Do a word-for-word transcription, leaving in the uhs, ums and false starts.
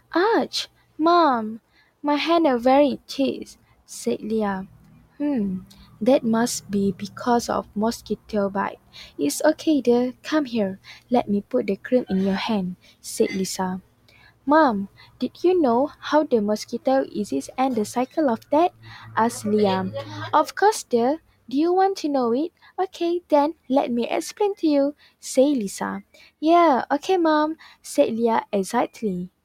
Ouch! Mom, my hands are very itchy, said Leah. Hmm, that must be because of mosquito bite. It's okay dear, come here. Let me put the cream in your hand, said Lisa. Mom, did you know how the mosquito is and the cycle of that? Asked Liam. Of course, dear. Do you want to know it? Okay, then let me explain to you, said Lisa. Yeah, okay, Mom, said Leah excitedly.